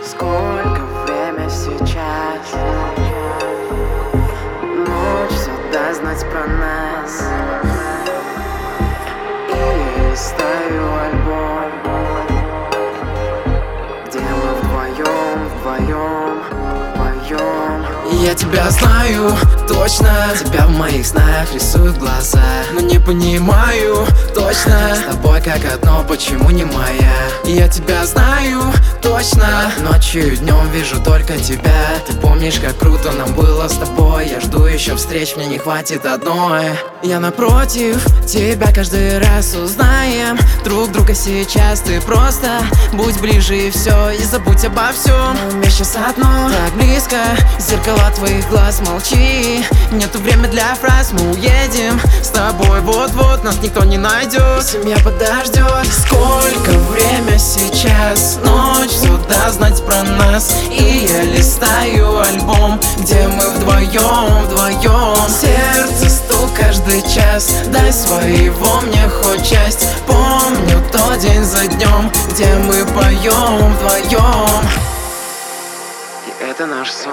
Сколько время сейчас? Ночь все даст знать про нас. И я листаю альбом, где мы вдвоем поем. Я тебя знаю, точно. Тебя в моих снах рисуют глаза. Но не понимаю, точно. С тобой как одно, почему не моя? Я тебя знаю, точно. Ночью и днем вижу только тебя. Ты помнишь, как круто нам было с тобой? Я жду еще встреч, мне не хватит одной. Я напротив тебя каждый раз узнаем друг друга сейчас. Ты просто будь ближе и все, и забудь обо всем. Мы сейчас одно, так близко. Зеркала твоих глаз, молчи. Нету времени для фраз, мы уедем с тобой вот-вот, нас никто не найдет. Семья подождет. Сколько время сейчас? Ночь все даст знать про нас. И я листаю альбом, где мы вдвоем. Сердце стук каждый час. Дай своего мне хоть часть. Помню тот день за днем, где мы поем вдвоем. И это наш сон.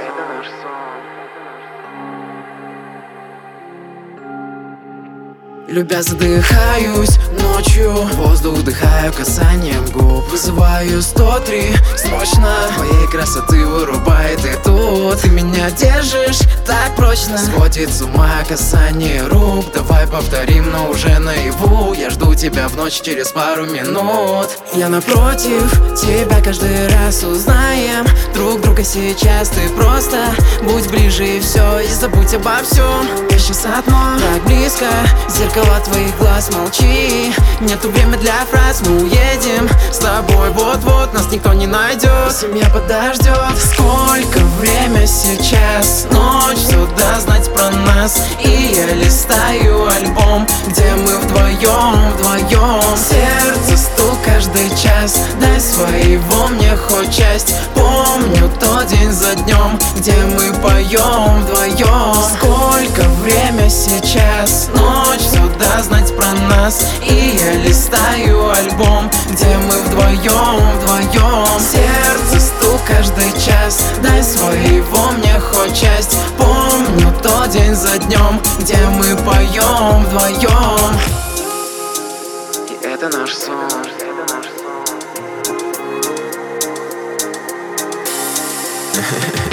Любя задыхаюсь ночью, воздух вдыхаю касанием губ. Вызываю 103 срочно, твоей красоты вырубает и тут. Ты меня держишь так прочно, сводит с ума касание рук. Давай повторим, но уже наяву. Я жду тебя в ночь через пару минут. Я напротив тебя каждый раз узнаем друг друга сейчас. Ты просто будь ближе и все, и забудь обо всем. Я сейчас одно, так близко. Зеркала твоих глаз, молчи. Нету времени для фраз, мы уедем с тобой вот-вот, нас никто не найдет. Семья подождет. Сколько время сейчас? Ночь все даст знать про нас. И я листаю альбом, где мы вдвоем. Сердце стук каждый час. Дай своего мне хоть часть. Помню тот день за днем, где мы поем вдвоем. Сколько время сейчас? Ночь все даст знать про нас. И я листаю альбом, где мы вдвоем. Сердце стук каждый час. Дай своего мне хоть часть. Помню тот день за днем, где мы поем вдвоем. И это наш сон. Хе-хе